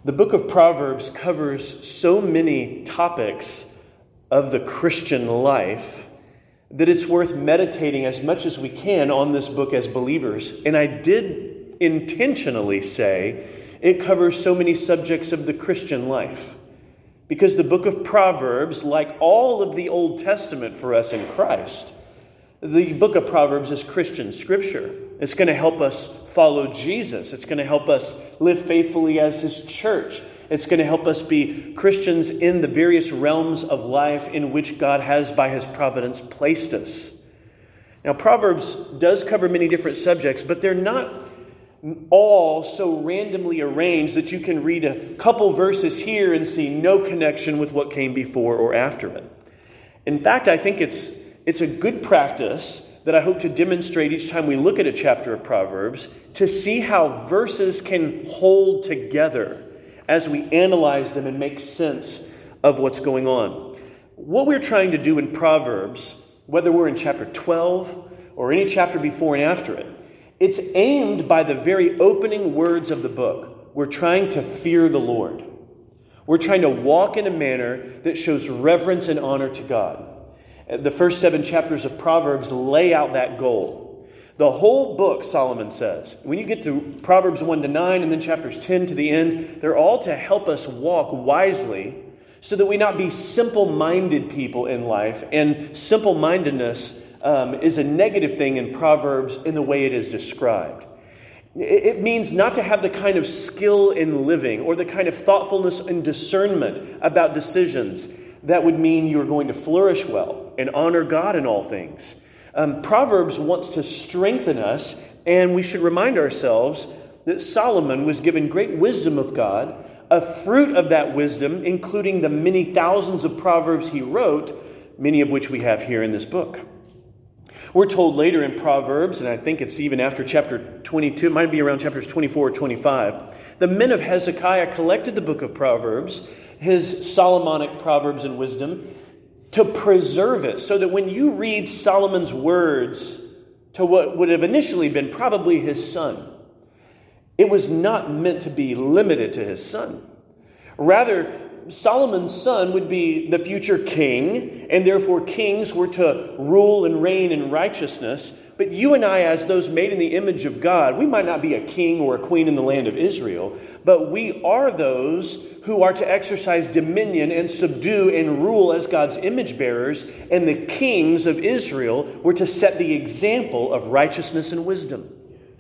The book of Proverbs covers so many topics of the Christian life that it's worth meditating as much as we can on this book as believers. And I did intentionally say it covers so many subjects of the Christian life, because the book of Proverbs, like all of the Old Testament for us in Christ, the book of Proverbs is Christian scripture. It's going to help us follow Jesus. It's going to help us live faithfully as His church. It's going to help us be Christians in the various realms of life in which God has, by His providence, placed us. Now, Proverbs does cover many different subjects, but they're not all so randomly arranged that you can read a couple verses here and see no connection with what came before or after it. In fact, I think it's a good practice that I hope to demonstrate each time we look at a chapter of Proverbs, to see how verses can hold together as we analyze them and make sense of what's going on. What we're trying to do in Proverbs, whether we're in chapter 12 or any chapter before and after it, it's aimed by the very opening words of the book. We're trying to fear the Lord. We're trying to walk in a manner that shows reverence and honor to God. The first 7 chapters of Proverbs lay out that goal. The whole book, Solomon says, when you get to Proverbs 1 to 9 and then chapters 10 to the end, they're all to help us walk wisely so that we not be simple-minded people in life. And simple-mindedness is a negative thing in Proverbs in the way it is described. It means not to have the kind of skill in living or the kind of thoughtfulness and discernment about decisions that would mean you're going to flourish well and honor God in all things. Proverbs wants to strengthen us, and we should remind ourselves that Solomon was given great wisdom of God, a fruit of that wisdom, including the many thousands of Proverbs he wrote, many of which we have here in this book. We're told later in Proverbs, and I think it's even after chapter 22, it might be around chapters 24 or 25, the men of Hezekiah collected the book of Proverbs, his Solomonic Proverbs and wisdom, to preserve it, so that when you read Solomon's words to what would have initially been probably his son, it was not meant to be limited to his son. Rather, Solomon's son would be the future king, and therefore kings were to rule and reign in righteousness. But you and I, as those made in the image of God, we might not be a king or a queen in the land of Israel, but we are those who are to exercise dominion and subdue and rule as God's image bearers. And the kings of Israel were to set the example of righteousness and wisdom.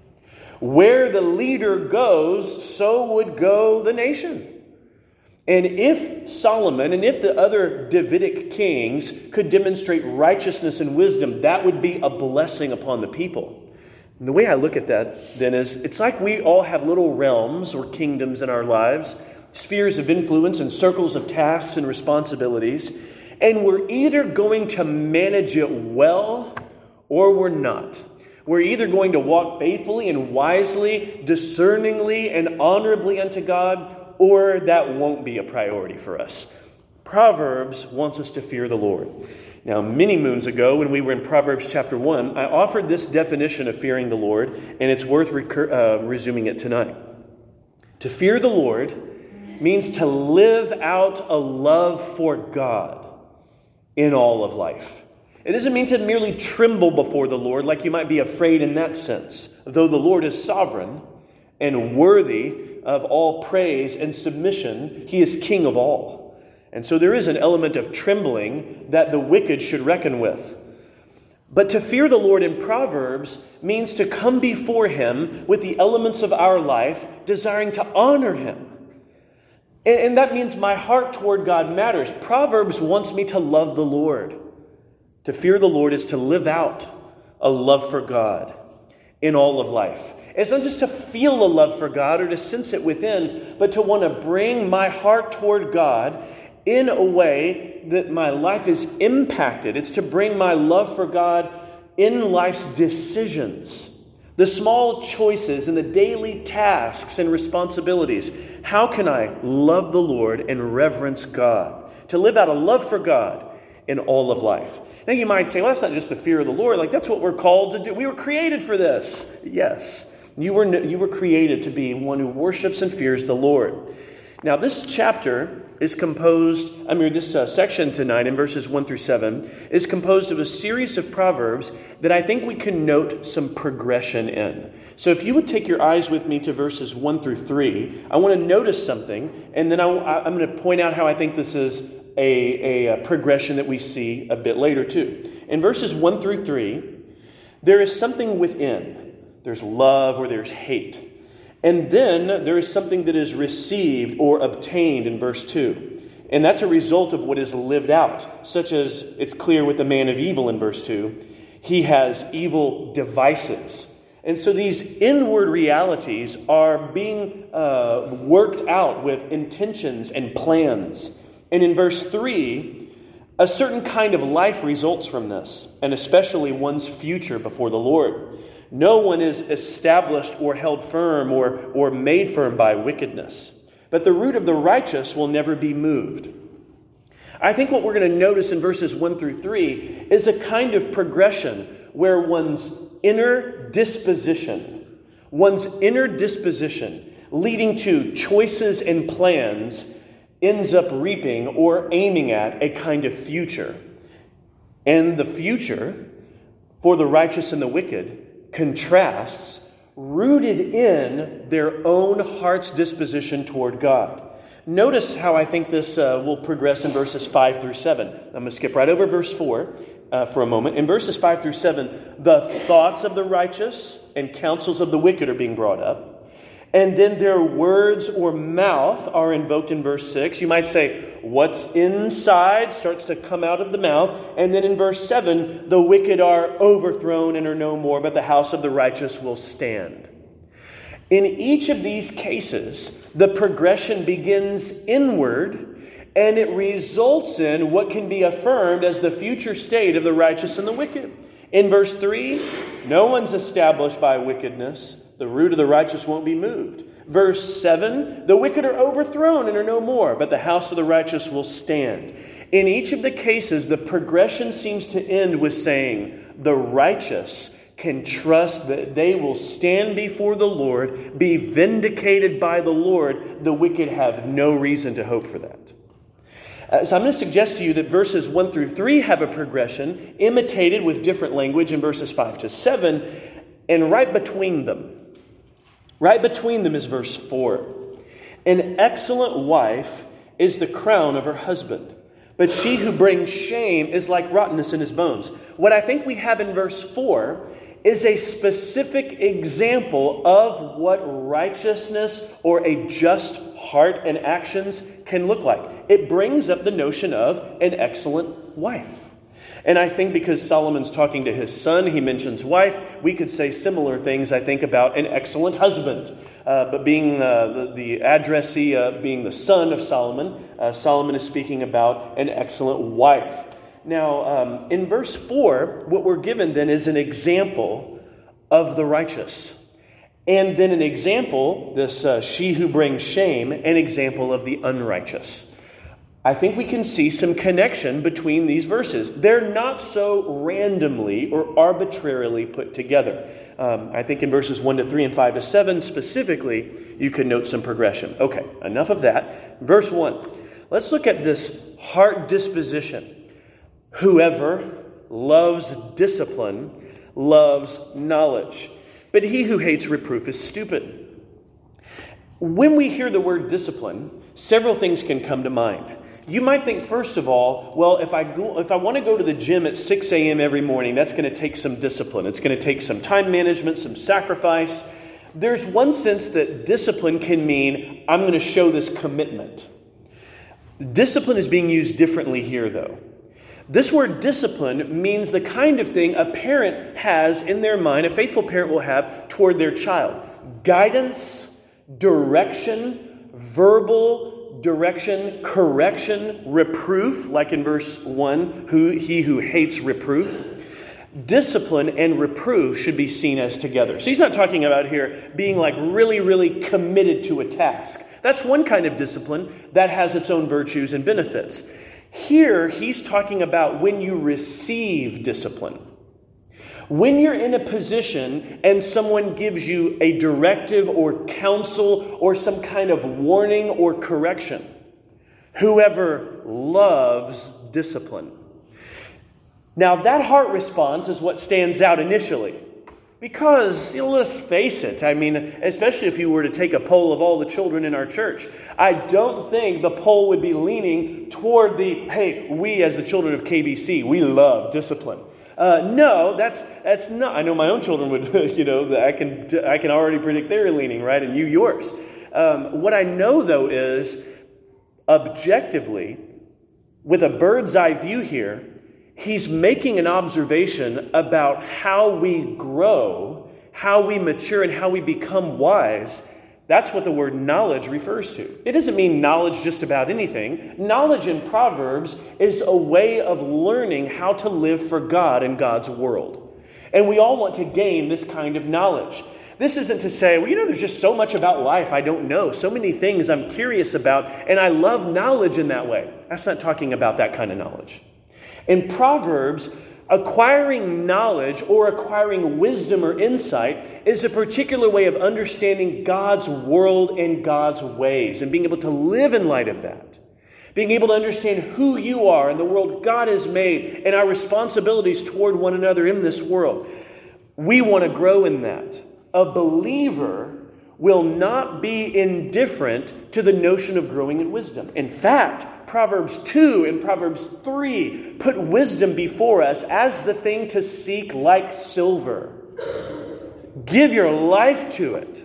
Where the leader goes, so would go the nation. And if Solomon and if the other Davidic kings could demonstrate righteousness and wisdom, that would be a blessing upon the people. And the way I look at that, then, is it's like we all have little realms or kingdoms in our lives, spheres of influence and circles of tasks and responsibilities, and we're either going to manage it well or we're not. We're either going to walk faithfully and wisely, discerningly and honorably unto God, or that won't be a priority for us. Proverbs wants us to fear the Lord. Now, many moons ago, when we were in Proverbs chapter 1, I offered this definition of fearing the Lord, and it's worth resuming it tonight. To fear the Lord means to live out a love for God in all of life. It doesn't mean to merely tremble before the Lord, like you might be afraid in that sense. Though the Lord is sovereign and worthy of all praise and submission, He is King of all. And so there is an element of trembling that the wicked should reckon with. But to fear the Lord in Proverbs means to come before Him with the elements of our life, desiring to honor Him. And that means my heart toward God matters. Proverbs wants me to love the Lord. To fear the Lord is to live out a love for God in all of life. It's not just to feel a love for God or to sense it within, but to want to bring my heart toward God in a way that my life is impacted. It's to bring my love for God in life's decisions, the small choices and the daily tasks and responsibilities. How can I love the Lord and reverence God? To live out a love for God in all of life. Now you might say, well, that's not just the fear of the Lord. Like, that's what we're called to do. We were created for this. Yes. You were created to be one who worships and fears the Lord. Now, this chapter is this section tonight in verses 1 through 7 is composed of a series of proverbs that I think we can note some progression in. So if you would take your eyes with me to verses 1 through 3, I want to notice something, and then I'm going to point out how I think this is a progression that we see a bit later too. In verses 1 through 3, there is something within. There's love or there's hate. And then there is something that is received or obtained in verse 2. And that's a result of what is lived out, such as it's clear with the man of evil in verse 2. He has evil devices. And so these inward realities are being worked out with intentions and plans. And in verse 3, a certain kind of life results from this, and especially one's future before the Lord. No one is established or held firm or made firm by wickedness. But the root of the righteous will never be moved. I think what we're going to notice in verses 1 through 3 is a kind of progression where one's inner disposition leading to choices and plans ends up reaping or aiming at a kind of future. And the future for the righteous and the wicked contrasts rooted in their own heart's disposition toward God. Notice how I think this will progress in verses 5 through 7. I'm going to skip right over verse 4 for a moment. In verses 5 through 7, the thoughts of the righteous and counsels of the wicked are being brought up. And then their words or mouth are invoked in verse 6. You might say, what's inside starts to come out of the mouth. And then in verse 7, the wicked are overthrown and are no more, but the house of the righteous will stand. In each of these cases, the progression begins inward, and it results in what can be affirmed as the future state of the righteous and the wicked. In verse 3, no one's established by wickedness. The root of the righteous won't be moved. Verse 7, the wicked are overthrown and are no more, but the house of the righteous will stand. In each of the cases, the progression seems to end with saying, the righteous can trust that they will stand before the Lord, be vindicated by the Lord. The wicked have no reason to hope for that. So I'm going to suggest to you that verses 1 through 3 have a progression imitated with different language in verses 5 to 7, and right between them is verse 4. An excellent wife is the crown of her husband, but she who brings shame is like rottenness in his bones. What I think we have in verse 4 is a specific example of what righteousness or a just heart and actions can look like. It brings up the notion of an excellent wife. And I think because Solomon's talking to his son, he mentions wife, we could say similar things, I think, about an excellent husband. But being the addressee, being the son of Solomon, Solomon is speaking about an excellent wife. Now, in verse 4, what we're given then is an example of the righteous. And then an example, this she who brings shame, an example of the unrighteous. I think we can see some connection between these verses. They're not so randomly or arbitrarily put together. I think in verses 1 to 3 and 5 to 7 specifically, you can note some progression. Okay, enough of that. Verse 1. Let's look at this heart disposition. Whoever loves discipline loves knowledge, but he who hates reproof is stupid. When we hear the word discipline, several things can come to mind. You might think, first of all, well, if I want to go to the gym at 6 a.m. every morning, that's going to take some discipline. It's going to take some time management, some sacrifice. There's one sense that discipline can mean I'm going to show this commitment. Discipline is being used differently here, though. This word discipline means the kind of thing a parent has in their mind, a faithful parent will have toward their child. Guidance, direction, verbal direction, correction, reproof, like in verse 1, he who hates reproof. Discipline and reproof should be seen as together. So he's not talking about here being like really, really committed to a task. That's one kind of discipline that has its own virtues and benefits. Here, he's talking about when you receive discipline. When you're in a position and someone gives you a directive or counsel or some kind of warning or correction, whoever loves discipline. Now, that heart response is what stands out initially. Because, let's face it, especially if you were to take a poll of all the children in our church, I don't think the poll would be leaning toward hey, we as the children of KBC, we love discipline. No, that's not. I know my own children would, I can already predict they're leaning, right? And you yours. What I know, though, is objectively, with a bird's eye view here, he's making an observation about how we grow, how we mature, and how we become wise. That's what the word knowledge refers to. It doesn't mean knowledge just about anything. Knowledge in Proverbs is a way of learning how to live for God in God's world. And we all want to gain this kind of knowledge. This isn't to say, there's just so much about life I don't know. So many things I'm curious about, and I love knowledge in that way. That's not talking about that kind of knowledge. In Proverbs, acquiring knowledge or acquiring wisdom or insight is a particular way of understanding God's world and God's ways and being able to live in light of that. Being able to understand who you are and the world God has made and our responsibilities toward one another in this world. We want to grow in that. A believer will not be indifferent to the notion of growing in wisdom. In fact, Proverbs 2 and Proverbs 3 put wisdom before us as the thing to seek like silver. Give your life to it.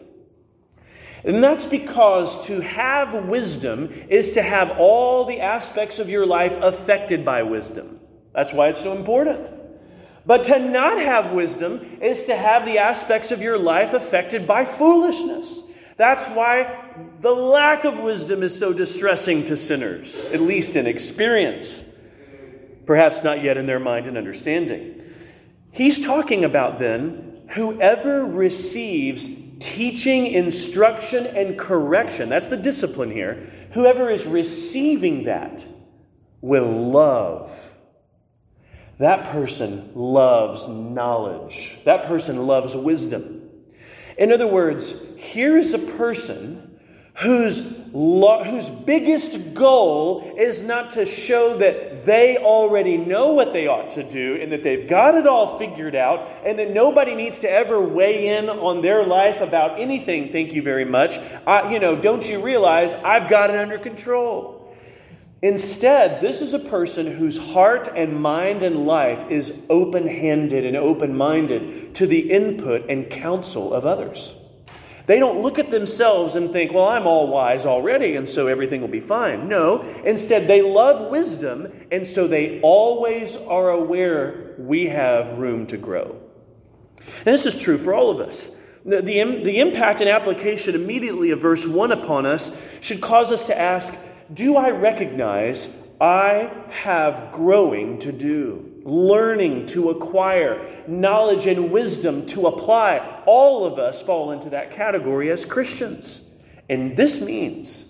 And that's because to have wisdom is to have all the aspects of your life affected by wisdom. That's why it's so important. But to not have wisdom is to have the aspects of your life affected by foolishness. That's why the lack of wisdom is so distressing to sinners, at least in experience. Perhaps not yet in their mind and understanding. He's talking about then, whoever receives teaching, instruction, and correction, that's the discipline here, whoever is receiving that will love. That person loves knowledge. That person loves wisdom. In other words, here is a person whose biggest goal is not to show that they already know what they ought to do and that they've got it all figured out and that nobody needs to ever weigh in on their life about anything. Thank you very much. Don't you realize I've got it under control? Instead, this is a person whose heart and mind and life is open-handed and open-minded to the input and counsel of others. They don't look at themselves and think, well, I'm all wise already, and so everything will be fine. No, instead, they love wisdom, and so they always are aware we have room to grow. And this is true for all of us. The impact and application immediately of verse 1 upon us should cause us to ask, do I recognize I have growing to do, learning to acquire, knowledge and wisdom to apply? All of us fall into that category as Christians. And this means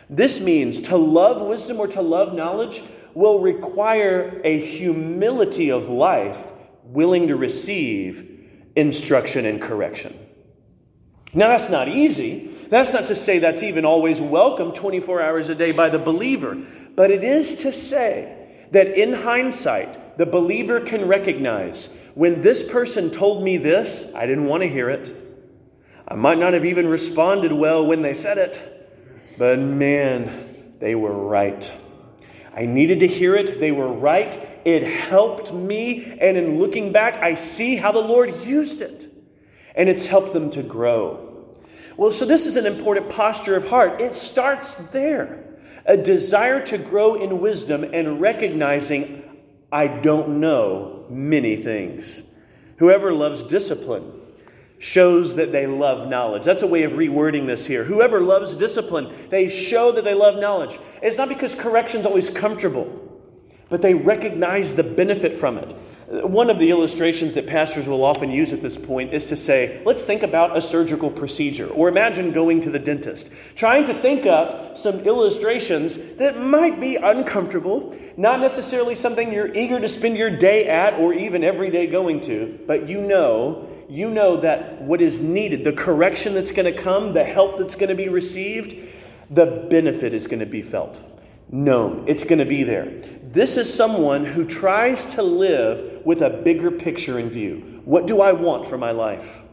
to love wisdom or to love knowledge will require a humility of life willing to receive instruction and correction. Now, that's not easy. That's not to say that's even always welcome 24 hours a day by the believer. But it is to say that in hindsight, the believer can recognize when this person told me this, I didn't want to hear it. I might not have even responded well when they said it. But man, they were right. I needed to hear it. They were right. It helped me. And in looking back, I see how the Lord used it. And it's helped them to grow. Well, so this is an important posture of heart. It starts there. A desire to grow in wisdom and recognizing I don't know many things. Whoever loves discipline shows that they love knowledge. That's a way of rewording this here. Whoever loves discipline, they show that they love knowledge. It's not because correction's always comfortable, but they recognize the benefit from it. One of the illustrations that pastors will often use at this point is to say, let's think about a surgical procedure, or imagine going to the dentist, trying to think up some illustrations that might be uncomfortable, not necessarily something you're eager to spend your day at or even every day going to, but you know that what is needed, the correction that's going to come, the help that's going to be received, the benefit is going to be felt. Known. It's going to be there. This is someone who tries to live with a bigger picture in view. What do I want for my life?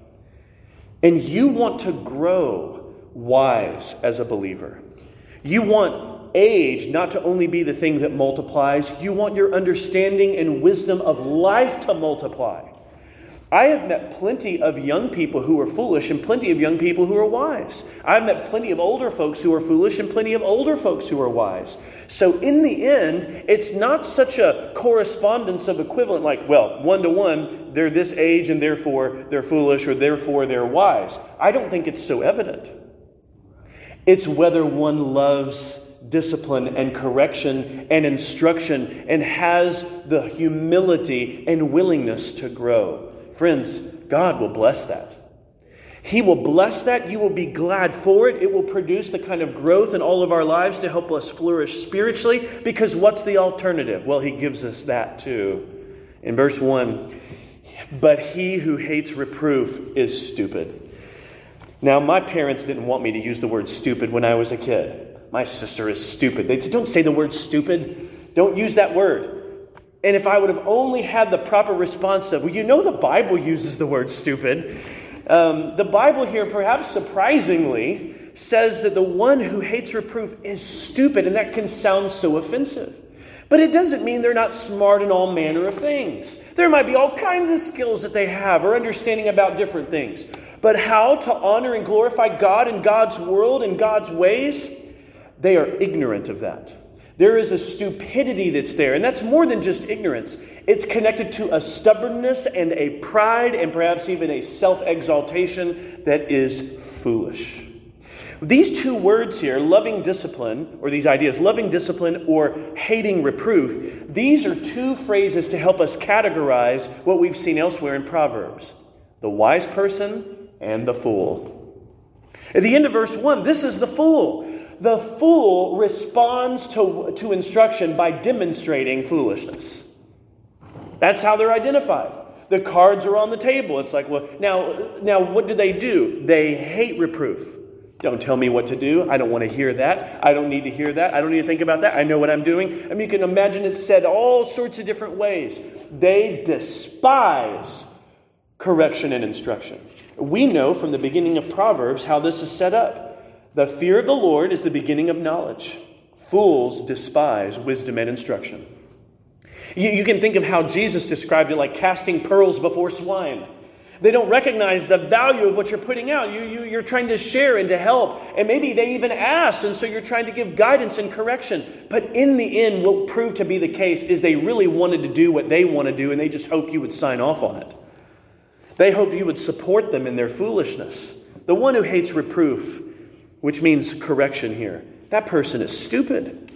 And you want to grow wise as a believer. You want age not to only be the thing that multiplies. You want your understanding and wisdom of life to multiply. I have met plenty of young people who are foolish and plenty of young people who are wise. I've met plenty of older folks who are foolish and plenty of older folks who are wise. So in the end, it's not such a correspondence of equivalent like, well, 1-to-1, they're this age and therefore they're foolish or therefore they're wise. I don't think it's so evident. It's whether one loves discipline and correction and instruction and has the humility and willingness to grow. Friends, God will bless that. He will bless that. You will be glad for it. It will produce the kind of growth in all of our lives to help us flourish spiritually. Because what's the alternative? Well, he gives us that too. In verse 1, but he who hates reproof is stupid. Now, my parents didn't want me to use the word stupid when I was a kid. My sister is stupid. They'd say, don't say the word stupid. Don't use that word. And if I would have only had the proper response of, well, the Bible uses the word stupid. The Bible here, perhaps surprisingly, says that the one who hates reproof is stupid, and that can sound so offensive. But it doesn't mean they're not smart in all manner of things. There might be all kinds of skills that they have or understanding about different things. But how to honor and glorify God in God's world and God's ways, they are ignorant of that. There is a stupidity that's there, and that's more than just ignorance. It's connected to a stubbornness and a pride and perhaps even a self-exaltation that is foolish. These two words here, loving discipline, or these ideas, loving discipline or hating reproof, these are two phrases to help us categorize what we've seen elsewhere in Proverbs. The wise person and the fool. At the end of verse 1, this is the fool. The fool responds to instruction by demonstrating foolishness. That's how they're identified. The cards are on the table. It's like, well, now what do? They hate reproof. Don't tell me what to do. I don't want to hear that. I don't need to hear that. I don't need to think about that. I know what I'm doing. I mean, you can imagine it's said all sorts of different ways. They despise correction and instruction. We know from the beginning of Proverbs how this is set up. The fear of the Lord is the beginning of knowledge. Fools despise wisdom and instruction. You can think of how Jesus described it like casting pearls before swine. They don't recognize the value of what you're putting out. You're trying to share and to help. And maybe they even asked, and so you're trying to give guidance and correction. But in the end, what will prove to be the case is they really wanted to do what they want to do, and they just hoped you would sign off on it. They hoped you would support them in their foolishness. The one who hates reproof, which means correction here, that person is stupid.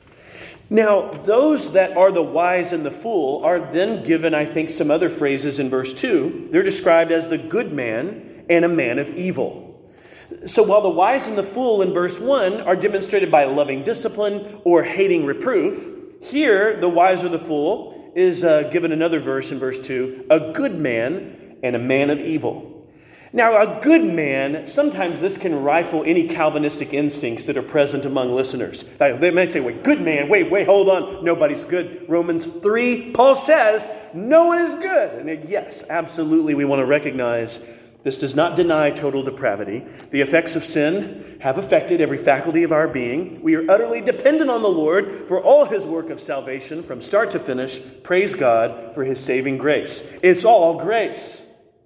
Now, those that are the wise and the fool are then given, I think, some other phrases in verse 2. They're described as the good man and a man of evil. So while the wise and the fool in verse 1 are demonstrated by loving discipline or hating reproof, here the wise or the fool is given another verse in verse 2, a good man and a man of evil. Now, a good man, sometimes this can rifle any Calvinistic instincts that are present among listeners. They may say, wait, good man, wait, hold on. Nobody's good. Romans 3, Paul says, no one is good. And yes, absolutely, we want to recognize this does not deny total depravity. The effects of sin have affected every faculty of our being. We are utterly dependent on the Lord for all his work of salvation from start to finish. Praise God for his saving grace. It's all grace.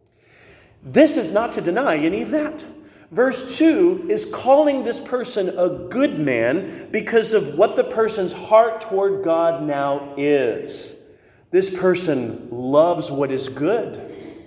This is not to deny any of that. Verse 2 is calling this person a good man because of what the person's heart toward God now is. This person loves what is good.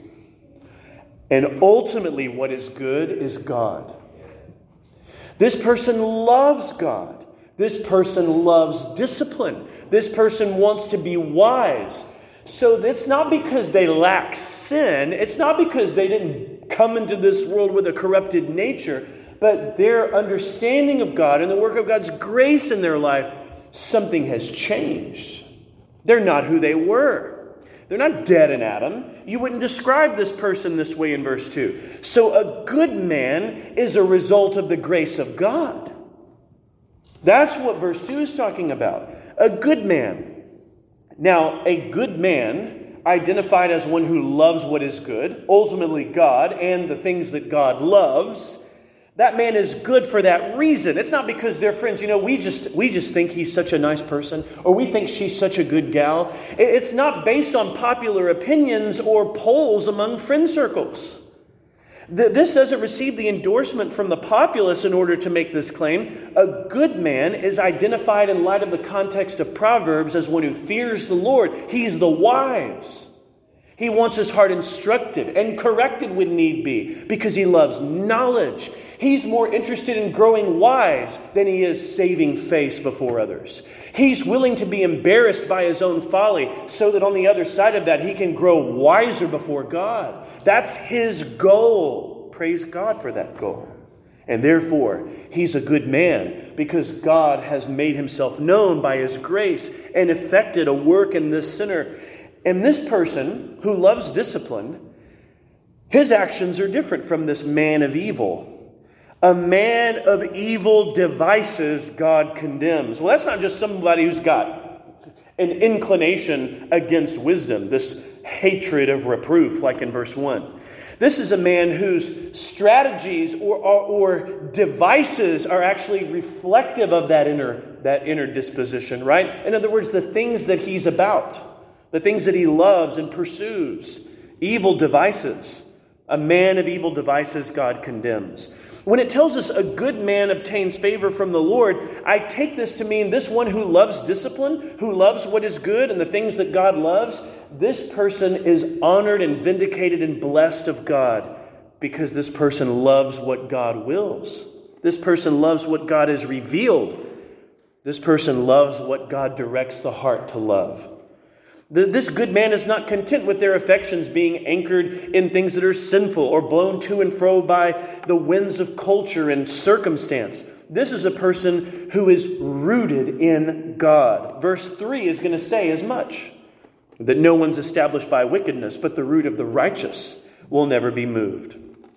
And ultimately what is good is God. This person loves God. This person loves discipline. This person wants to be wise. So it's not because they lack sin. It's not because they didn't come into this world with a corrupted nature. But their understanding of God and the work of God's grace in their life, something has changed. They're not who they were. They're not dead in Adam. You wouldn't describe this person this way in verse 2. So a good man is a result of the grace of God. That's what verse 2 is talking about. A good man. Now, a good man, identified as one who loves what is good, ultimately God and the things that God loves, that man is good for that reason. It's not because they're friends. We just think he's such a nice person, or we think she's such a good gal. It's not based on popular opinions or polls among friend circles. This doesn't receive the endorsement from the populace in order to make this claim. A good man is identified in light of the context of Proverbs as one who fears the Lord. He's the wise. He wants his heart instructed and corrected when need be because he loves knowledge. He's more interested in growing wise than he is saving face before others. He's willing to be embarrassed by his own folly so that on the other side of that he can grow wiser before God. That's his goal. Praise God for that goal. And therefore, he's a good man because God has made himself known by his grace and effected a work in this sinner. And this person who loves discipline, his actions are different from this man of evil. A man of evil devices God condemns. Well, that's not just somebody who's got an inclination against wisdom, this hatred of reproof, like in verse 1. This is a man whose strategies or devices are actually reflective of that inner disposition, right? In other words, the things that he's about. The things that he loves and pursues. Evil devices. A man of evil devices God condemns. When it tells us a good man obtains favor from the Lord, I take this to mean this one who loves discipline, who loves what is good and the things that God loves, this person is honored and vindicated and blessed of God because this person loves what God wills. This person loves what God has revealed. This person loves what God directs the heart to love. This good man is not content with their affections being anchored in things that are sinful or blown to and fro by the winds of culture and circumstance. This is a person who is rooted in God. Verse 3 is going to say as much. That no one's established by wickedness, but the root of the righteous will never be moved.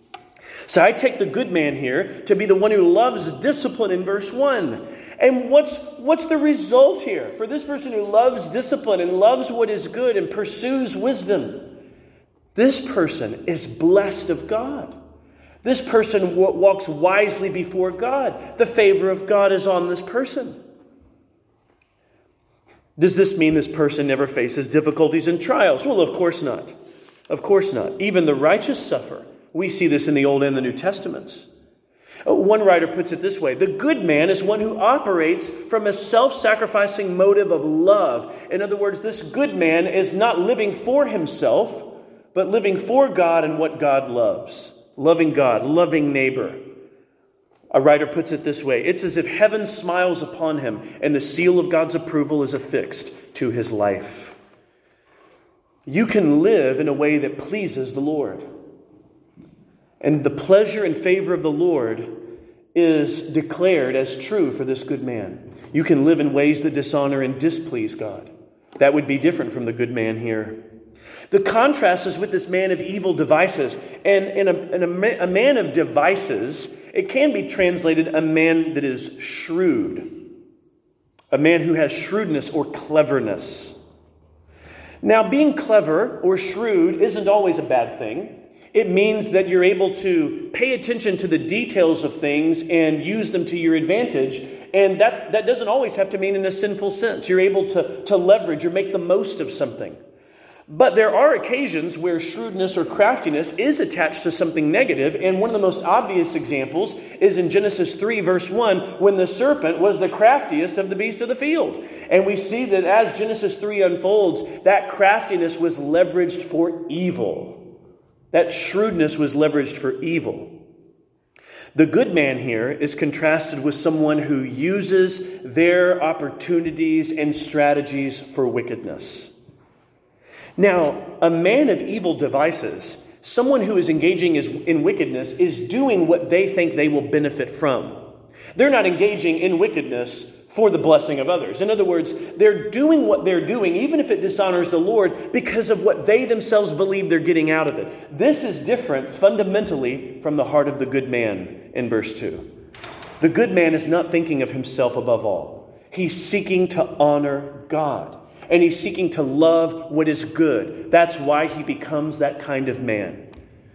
So I take the good man here to be the one who loves discipline in verse 1. And what's the result here? For this person who loves discipline and loves what is good and pursues wisdom, this person is blessed of God. This person walks wisely before God. The favor of God is on this person. Does this mean this person never faces difficulties and trials? Well, of course not. Of course not. Even the righteous suffer. We see this in the Old and the New Testaments. One writer puts it this way: the good man is one who operates from a self-sacrificing motive of love. In other words, this good man is not living for himself, but living for God and what God loves. Loving God, loving neighbor. A writer puts it this way: it's as if heaven smiles upon him and the seal of God's approval is affixed to his life. You can live in a way that pleases the Lord. And the pleasure and favor of the Lord is declared as true for this good man. You can live in ways that dishonor and displease God. That would be different from the good man here. The contrast is with this man of evil devices. And a man of devices, it can be translated a man that is shrewd. A man who has shrewdness or cleverness. Now, being clever or shrewd isn't always a bad thing. It means that you're able to pay attention to the details of things and use them to your advantage. And that doesn't always have to mean in a sinful sense. You're able to leverage or make the most of something. But there are occasions where shrewdness or craftiness is attached to something negative. And one of the most obvious examples is in Genesis 3, verse 1, when the serpent was the craftiest of the beasts of the field. And we see that as Genesis 3 unfolds, that craftiness was leveraged for evil. That shrewdness was leveraged for evil. The good man here is contrasted with someone who uses their opportunities and strategies for wickedness. Now, a man of evil devices, someone who is engaging in wickedness, is doing what they think they will benefit from. They're not engaging in wickedness for the blessing of others. In other words, they're doing what they're doing, even if it dishonors the Lord, because of what they themselves believe they're getting out of it. This is different fundamentally from the heart of the good man in verse 2. The good man is not thinking of himself above all. He's seeking to honor God. And he's seeking to love what is good. That's why he becomes that kind of man.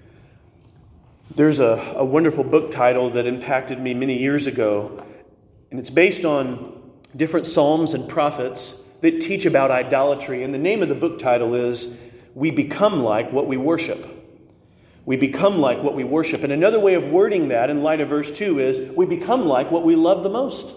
There's a wonderful book title that impacted me many years ago. And it's based on different psalms and prophets that teach about idolatry. And the name of the book title is We Become Like What We Worship. We become like what we worship. And another way of wording that in light of verse 2 is we become like what we love the most.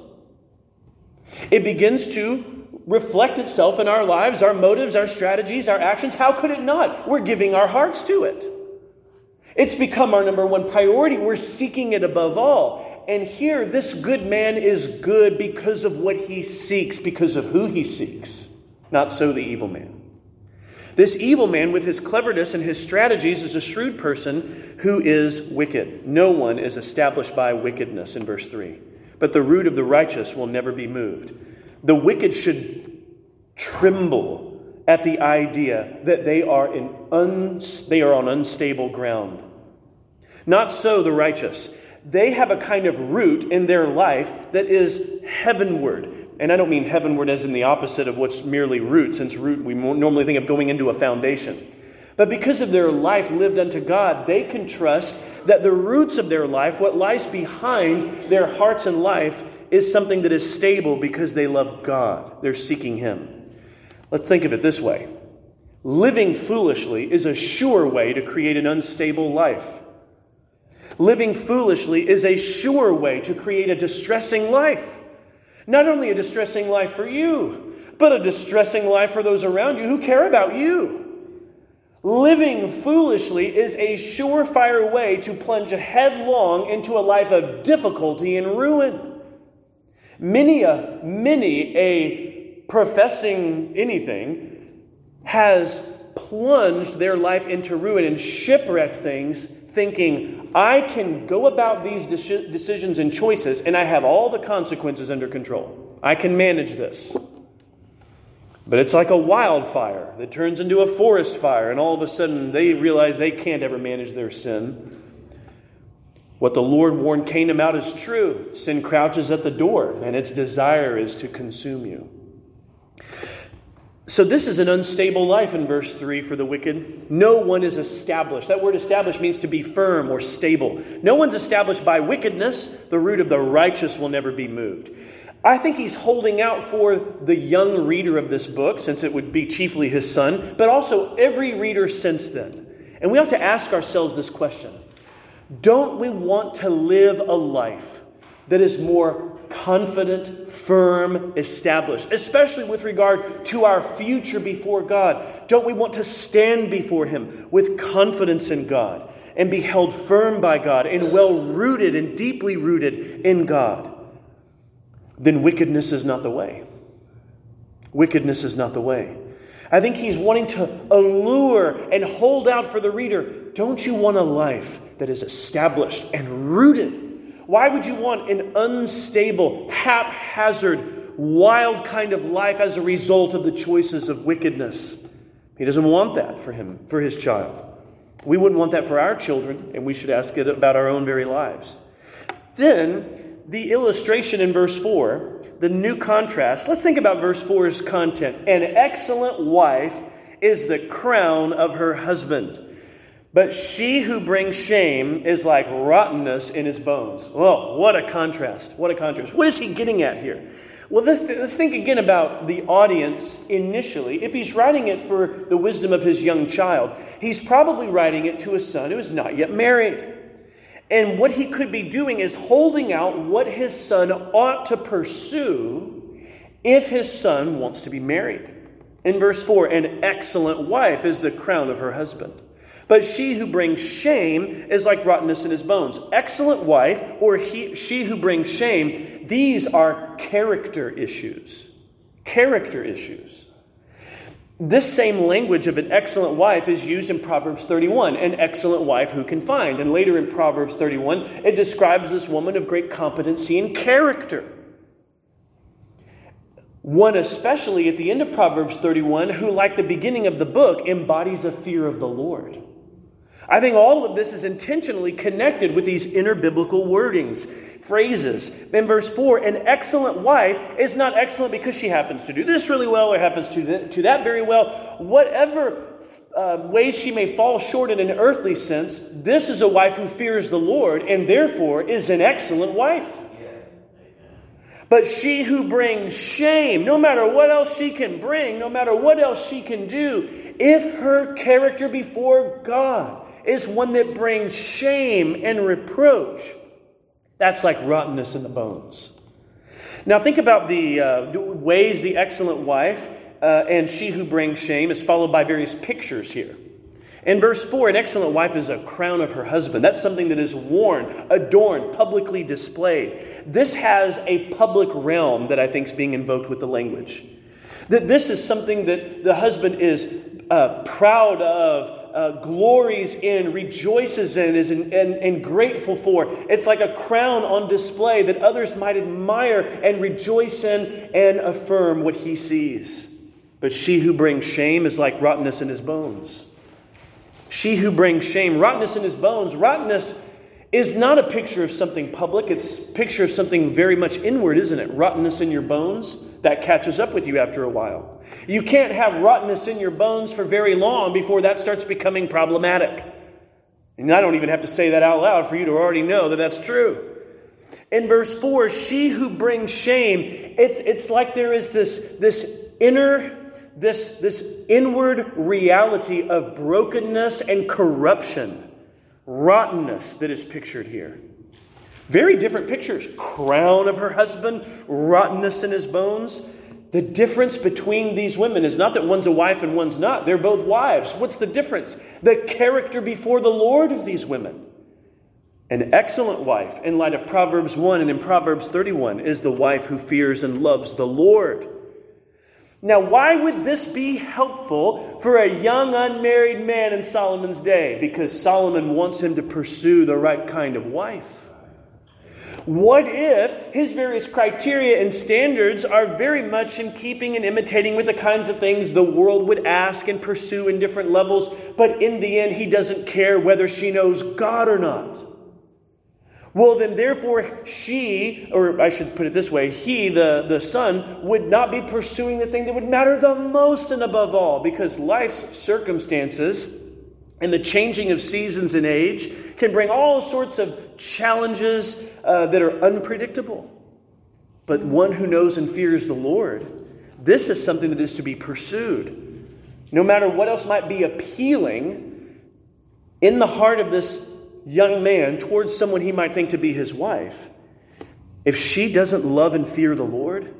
It begins to reflect itself in our lives, our motives, our strategies, our actions. How could it not? We're giving our hearts to it. It's become our number one priority. We're seeking it above all. And here, this good man is good because of what he seeks, because of who he seeks. Not so the evil man. This evil man, with his cleverness and his strategies, is a shrewd person who is wicked. No one is established by wickedness, in verse 3. But the root of the righteous will never be moved. The wicked should tremble at the idea that they are on unstable ground. Not so the righteous. They have a kind of root in their life that is heavenward. And I don't mean heavenward as in the opposite of what's merely root, since root we normally think of going into a foundation. But because of their life lived unto God, they can trust that the roots of their life, what lies behind their hearts and life, is something that is stable because they love God. They're seeking Him. Let's think of it this way. Living foolishly is a sure way to create an unstable life. Living foolishly is a sure way to create a distressing life. Not only a distressing life for you, but a distressing life for those around you who care about you. Living foolishly is a surefire way to plunge headlong into a life of difficulty and ruin. Many a professing anything has plunged their life into ruin and shipwrecked things, thinking, I can go about these decisions and choices and I have all the consequences under control. I can manage this. But it's like a wildfire that turns into a forest fire, and all of a sudden they realize they can't ever manage their sin. What the Lord warned Cain about is true. Sin crouches at the door, and its desire is to consume you. So this is an unstable life in verse 3 for the wicked. No one is established. That word established means to be firm or stable. No one's established by wickedness. The root of the righteous will never be moved. I think he's holding out for the young reader of this book, since it would be chiefly his son, but also every reader since then. And we ought to ask ourselves this question. Don't we want to live a life that is more confident, firm, established, especially with regard to our future before God? Don't we want to stand before Him with confidence in God and be held firm by God and well rooted and deeply rooted in God? Then wickedness is not the way. Wickedness is not the way. I think he's wanting to allure and hold out for the reader. Don't you want a life that is established and rooted? Why would you want an unstable, haphazard, wild kind of life as a result of the choices of wickedness? He doesn't want that for him, for his child. We wouldn't want that for our children, and we should ask it about our own very lives. Then, the illustration in verse 4, the new contrast. Let's think about verse 4's content. An excellent wife is the crown of her husband, but she who brings shame is like rottenness in his bones. Oh, what a contrast. What a contrast. What is he getting at here? Well, let's think again about the audience initially. If he's writing it for the wisdom of his young child, he's probably writing it to a son who is not yet married. And what he could be doing is holding out what his son ought to pursue if his son wants to be married. In verse 4, an excellent wife is the crown of her husband, but she who brings shame is like rottenness in his bones. Excellent wife, or she who brings shame, these are character issues. Character issues. This same language of an excellent wife is used in Proverbs 31, an excellent wife who can find. And later in Proverbs 31, it describes this woman of great competency and character. One especially at the end of Proverbs 31 who, like the beginning of the book, embodies a fear of the Lord. I think all of this is intentionally connected with these inner biblical wordings, phrases. In verse 4, an excellent wife is not excellent because she happens to do this really well or happens to that very well. Whatever ways she may fall short in an earthly sense, this is a wife who fears the Lord and therefore is an excellent wife. But she who brings shame, no matter what else she can bring, no matter what else she can do, if her character before God is one that brings shame and reproach, that's like rottenness in the bones. Now think about the ways the excellent wife and she who brings shame is followed by various pictures here. In verse 4, an excellent wife is a crown of her husband. That's something that is worn, adorned, publicly displayed. This has a public realm that I think is being invoked with the language. That this is something that the husband is proud of, glories in, rejoices in, and grateful for. It's like a crown on display that others might admire and rejoice in and affirm what he sees. But she who brings shame is like rottenness in his bones. She who brings shame, rottenness in his bones. Rottenness is not a picture of something public. It's a picture of something very much inward, isn't it? Rottenness in your bones, that catches up with you after a while. You can't have rottenness in your bones for very long before that starts becoming problematic. And I don't even have to say that out loud for you to already know that that's true. In verse 4, she who brings shame, it's like there is this inward reality of brokenness and corruption, rottenness that is pictured here. Very different pictures. Crown of her husband, rottenness in his bones. The difference between these women is not that one's a wife and one's not. They're both wives. What's the difference? The character before the Lord of these women. An excellent wife, in light of Proverbs 1 and in Proverbs 31, is the wife who fears and loves the Lord. Now, why would this be helpful for a young unmarried man in Solomon's day? Because Solomon wants him to pursue the right kind of wife. What if his various criteria and standards are very much in keeping and imitating with the kinds of things the world would ask and pursue in different levels, but in the end he doesn't care whether she knows God or not? Well, then therefore she, or I should put it this way, he, the son, would not be pursuing the thing that would matter the most and above all, because life's circumstances and the changing of seasons and age can bring all sorts of challenges that are unpredictable. But one who knows and fears the Lord, this is something that is to be pursued. No matter what else might be appealing in the heart of this young man towards someone he might think to be his wife, if she doesn't love and fear the Lord,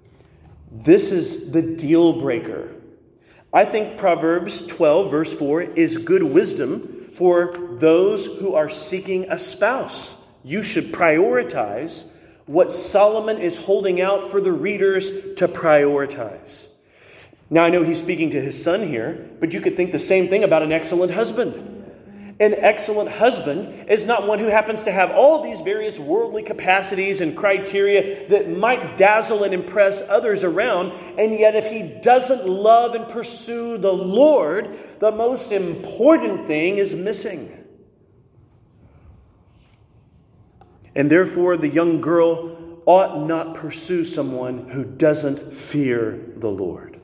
this is the deal breaker. I think Proverbs 12 verse 4 is good wisdom for those who are seeking a spouse. You should prioritize what Solomon is holding out for the readers to prioritize. Now I know he's speaking to his son here, but you could think the same thing about an excellent husband. An excellent husband is not one who happens to have all these various worldly capacities and criteria that might dazzle and impress others around, and yet if he doesn't love and pursue the Lord, the most important thing is missing. And therefore, the young girl ought not pursue someone who doesn't fear the Lord.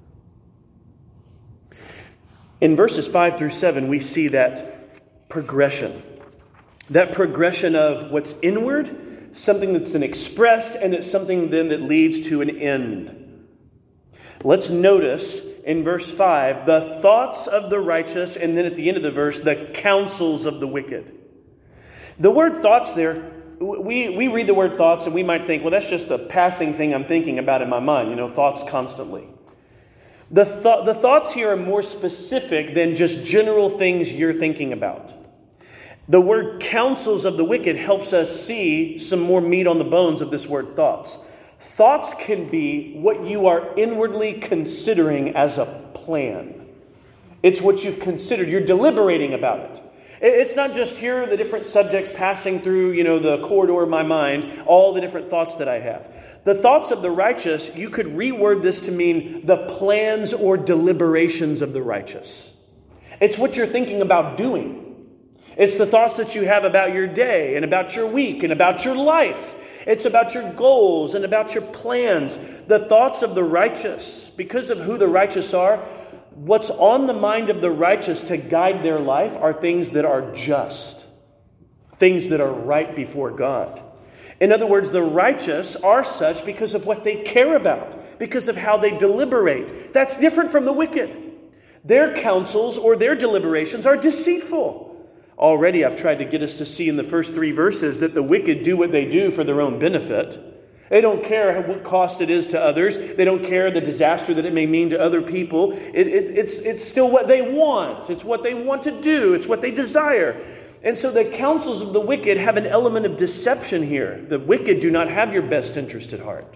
In verses 5 through 7, we see that progression. That progression of what's inward, something that's an expressed, and that's something then that leads to an end. Let's notice in verse 5, the thoughts of the righteous, and then at the end of the verse, the counsels of the wicked. The word thoughts there, we read the word thoughts and we might think, well, that's just a passing thing I'm thinking about in my mind, thoughts constantly. The thoughts here are more specific than just general things you're thinking about. The word counsels of the wicked helps us see some more meat on the bones of this word thoughts. Thoughts can be what you are inwardly considering as a plan. It's what you've considered. You're deliberating about it. It's not just here are the different subjects passing through, the corridor of my mind, all the different thoughts that I have. The thoughts of the righteous, you could reword this to mean the plans or deliberations of the righteous. It's what you're thinking about doing. It's the thoughts that you have about your day and about your week and about your life. It's about your goals and about your plans. The thoughts of the righteous, because of who the righteous are, what's on the mind of the righteous to guide their life are things that are just, things that are right before God. In other words, the righteous are such because of what they care about, because of how they deliberate. That's different from the wicked. Their counsels or their deliberations are deceitful. Already I've tried to get us to see in the first 3 verses that the wicked do what they do for their own benefit. They don't care what cost it is to others. They don't care the disaster that it may mean to other people. It's still what they want. It's what they want to do. It's what they desire. And so the counsels of the wicked have an element of deception here. The wicked do not have your best interest at heart.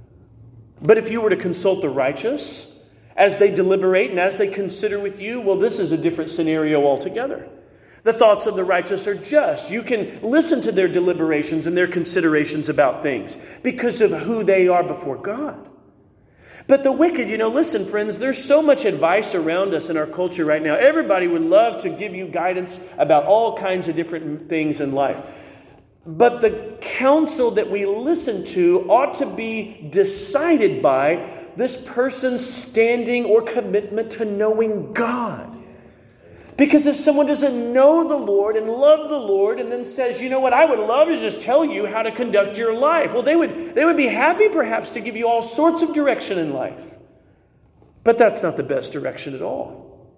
But if you were to consult the righteous, as they deliberate and as they consider with you, well, this is a different scenario altogether. The thoughts of the righteous are just. You can listen to their deliberations and their considerations about things because of who they are before God. But the wicked, listen, friends, there's so much advice around us in our culture right now. Everybody would love to give you guidance about all kinds of different things in life. But the counsel that we listen to ought to be decided by this person's standing or commitment to knowing God. Because if someone doesn't know the Lord and love the Lord and then says, you know what, I would love to just tell you how to conduct your life. Well, they would be happy perhaps to give you all sorts of direction in life. But that's not the best direction at all.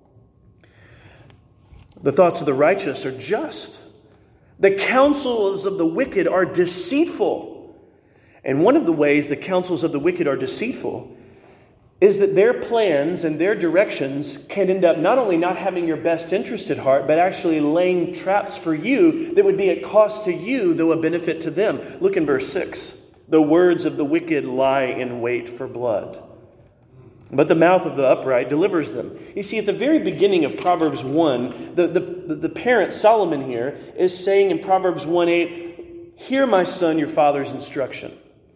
The thoughts of the righteous are just. The counsels of the wicked are deceitful. And one of the ways the counsels of the wicked are deceitful is that their plans and their directions can end up not only not having your best interest at heart, but actually laying traps for you that would be at cost to you, though a benefit to them. Look in verse 6. The words of the wicked lie in wait for blood, but the mouth of the upright delivers them. You see, at the very beginning of Proverbs 1, the parent Solomon here is saying in Proverbs 1:8, hear, my son, your father's instruction.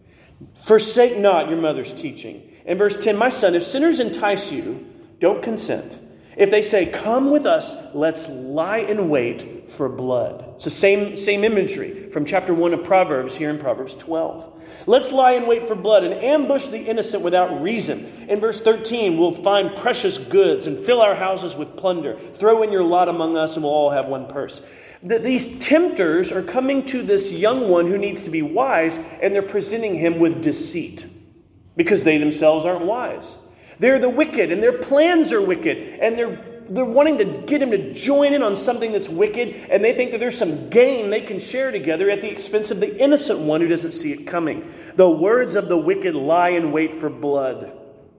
Forsake not your mother's teaching. In verse 10, my son, if sinners entice you, don't consent. If they say, come with us, let's lie in wait for blood. It's the same imagery from chapter 1 of Proverbs here in Proverbs 12. Let's lie in wait for blood and ambush the innocent without reason. In verse 13, we'll find precious goods and fill our houses with plunder. Throw in your lot among us and we'll all have one purse. These tempters are coming to this young one who needs to be wise, and they're presenting him with deceit because they themselves aren't wise. They're the wicked, and their plans are wicked, and they're wanting to get him to join in on something that's wicked, and they think that there's some gain they can share together at the expense of the innocent one who doesn't see it coming. The words of the wicked lie in wait for blood.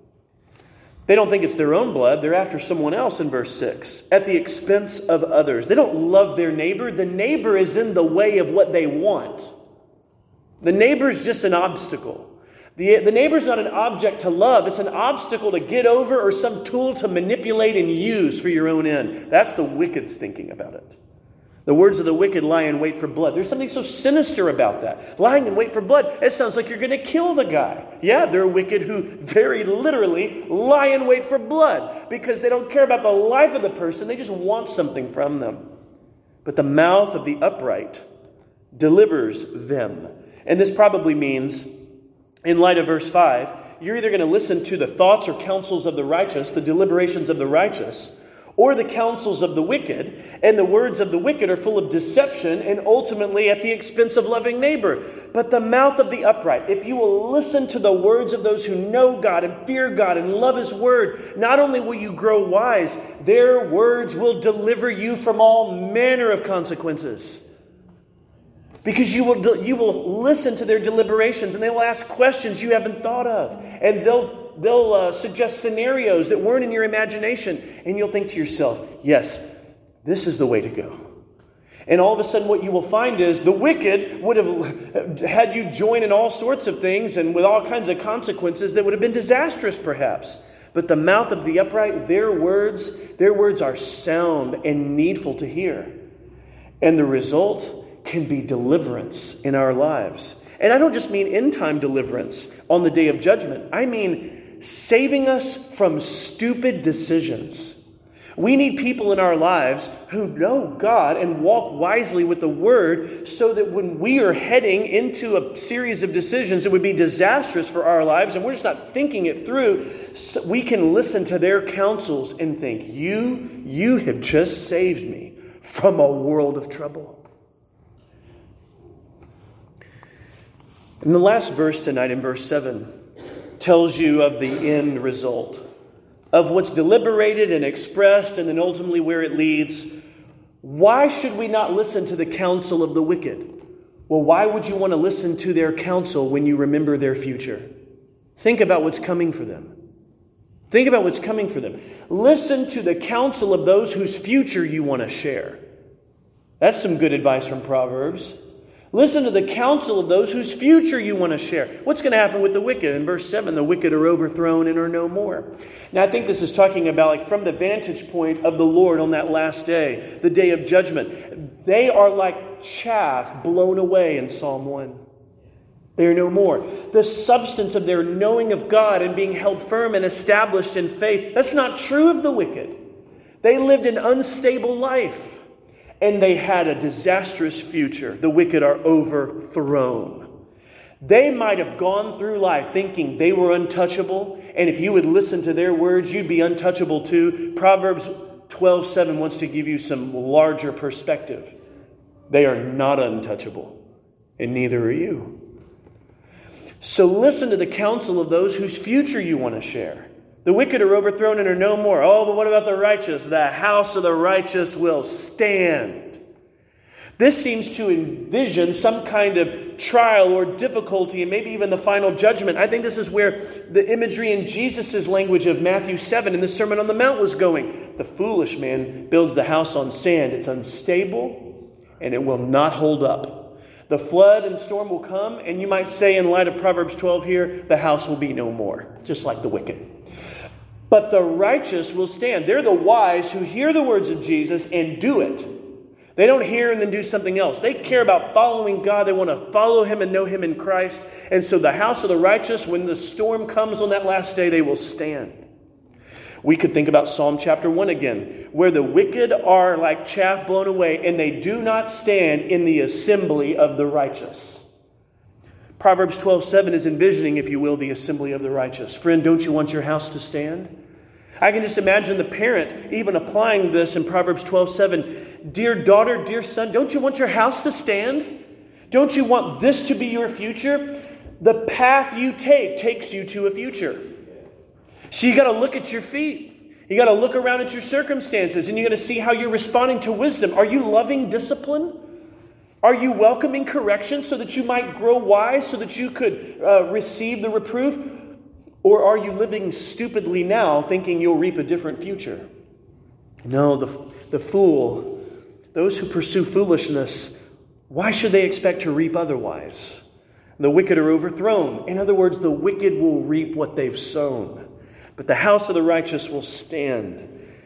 They don't think it's their own blood. They're after someone else in verse 6, at the expense of others. They don't love their neighbor. The neighbor is in the way of what they want. The neighbor is just an obstacle. The neighbor's not an object to love. It's an obstacle to get over or some tool to manipulate and use for your own end. That's the wicked's thinking about it. The words of the wicked lie in wait for blood. There's something so sinister about that. Lying in wait for blood. It sounds like you're going to kill the guy. Yeah, they're wicked who very literally lie in wait for blood because they don't care about the life of the person. They just want something from them. But the mouth of the upright delivers them. And this probably means, in light of verse 5, you're either going to listen to the thoughts or counsels of the righteous, the deliberations of the righteous, or the counsels of the wicked, and the words of the wicked are full of deception and ultimately at the expense of loving neighbor. But the mouth of the upright, if you will listen to the words of those who know God and fear God and love His word, not only will you grow wise, their words will deliver you from all manner of consequences. Because you will listen to their deliberations and they will ask questions you haven't thought of. And they'll suggest scenarios that weren't in your imagination. And you'll think to yourself, yes, this is the way to go. And all of a sudden what you will find is the wicked would have had you join in all sorts of things and with all kinds of consequences that would have been disastrous perhaps. But the mouth of the upright, their words are sound and needful to hear. And the result can be deliverance in our lives. And I don't just mean end-time deliverance on the day of judgment. I mean saving us from stupid decisions. We need people in our lives who know God and walk wisely with the Word so that when we are heading into a series of decisions that would be disastrous for our lives and we're just not thinking it through, so we can listen to their counsels and think, you have just saved me from a world of trouble. And the last verse tonight in verse 7 tells you of the end result, of what's deliberated and expressed and then ultimately where it leads. Why should we not listen to the counsel of the wicked? Well, why would you want to listen to their counsel when you remember their future? Think about what's coming for them. Think about what's coming for them. Listen to the counsel of those whose future you want to share. That's some good advice from Proverbs. Listen to the counsel of those whose future you want to share. What's going to happen with the wicked? In verse 7, the wicked are overthrown and are no more. Now, I think this is talking about from the vantage point of the Lord on that last day, the day of judgment. They are like chaff blown away in Psalm 1. They are no more. The substance of their knowing of God and being held firm and established in faith, that's not true of the wicked. They lived an unstable life. And they had a disastrous future. The wicked are overthrown. They might have gone through life thinking they were untouchable. And if you would listen to their words, you'd be untouchable too. Proverbs 12:7 wants to give you some larger perspective. They are not untouchable. And neither are you. So listen to the counsel of those whose future you want to share. The wicked are overthrown and are no more. Oh, but what about the righteous? The house of the righteous will stand. This seems to envision some kind of trial or difficulty and maybe even the final judgment. I think this is where the imagery in Jesus' language of Matthew 7 in the Sermon on the Mount was going. The foolish man builds the house on sand. It's unstable and it will not hold up. The flood and storm will come, and you might say in light of Proverbs 12 here, the house will be no more, just like the wicked. But the righteous will stand. They're the wise who hear the words of Jesus and do it. They don't hear and then do something else. They care about following God. They want to follow Him and know Him in Christ. And so the house of the righteous, when the storm comes on that last day, they will stand. We could think about Psalm chapter 1 again, where the wicked are like chaff blown away, and they do not stand in the assembly of the righteous. Proverbs 12:7 is envisioning, if you will, the assembly of the righteous. Friend, don't you want your house to stand? I can just imagine the parent even applying this in Proverbs 12:7. Dear daughter, dear son, don't you want your house to stand? Don't you want this to be your future? The path you take takes you to a future. So you got to look at your feet. You got to look around at your circumstances, and you got to see how you're responding to wisdom. Are you loving discipline? Are you welcoming correction so that you might grow wise, so that you could receive the reproof? Or are you living stupidly now, thinking you'll reap a different future? No, the fool, those who pursue foolishness, why should they expect to reap otherwise? The wicked are overthrown. In other words, the wicked will reap what they've sown. But the house of the righteous will stand.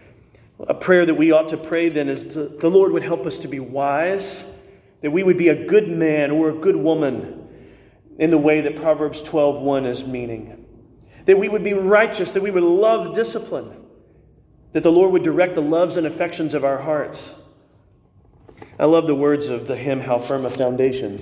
A prayer that we ought to pray then is the Lord would help us to be wise, that we would be a good man or a good woman in the way that Proverbs 12:1 is meaning. That we would be righteous, that we would love discipline, that the Lord would direct the loves and affections of our hearts. I love the words of the hymn, How Firm a Foundation.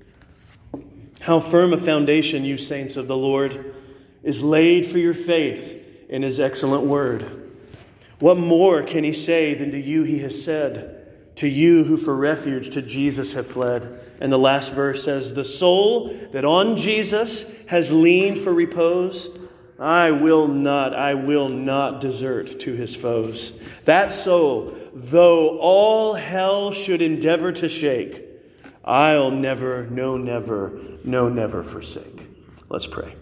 How firm a foundation, you saints of the Lord, is laid for your faith in His excellent word. What more can He say than to you He has said? To you who for refuge to Jesus have fled. And the last verse says, the soul that on Jesus has leaned for repose, I will not desert to his foes. That soul, though all hell should endeavor to shake, I'll never forsake. Let's pray.